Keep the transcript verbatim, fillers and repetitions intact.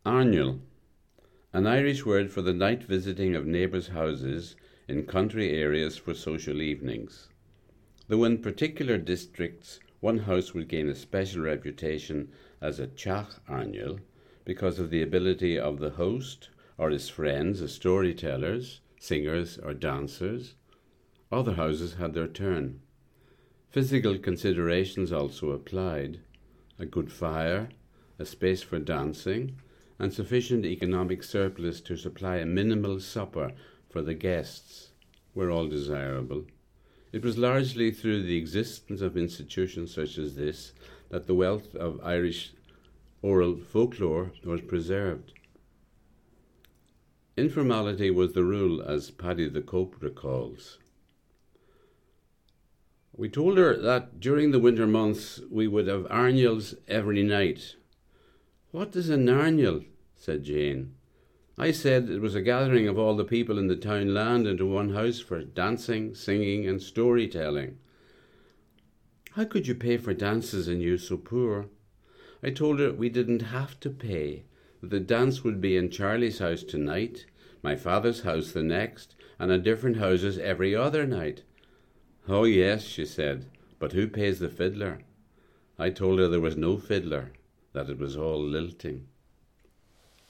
Arniel, an Irish word for the night visiting of neighbours' houses in country areas for social evenings. Though in particular districts one house would gain a special reputation as a teach Arniel because of the ability of the host or his friends as storytellers, singers or dancers, other houses had their turn. Physical considerations also applied: a good fire, a space for dancing, and sufficient economic surplus to supply a minimal supper for the guests were all desirable. It was largely through the existence of institutions such as this that the wealth of Irish oral folklore was preserved. Informality was the rule, as Paddy the Cope recalls. We told her that during the winter months we would have Arniels every night. "What is an Arniel?" said Jane. I said it was a gathering of all the people in the town land into one house for dancing, singing and storytelling. "How could you pay for dances and you so poor?" I told her we didn't have to pay, that the dance would be in Charlie's house tonight, my father's house the next, and in different houses every other night. "Oh yes," she said, "but who pays the fiddler?" I told her there was no fiddler, that it was all lilting.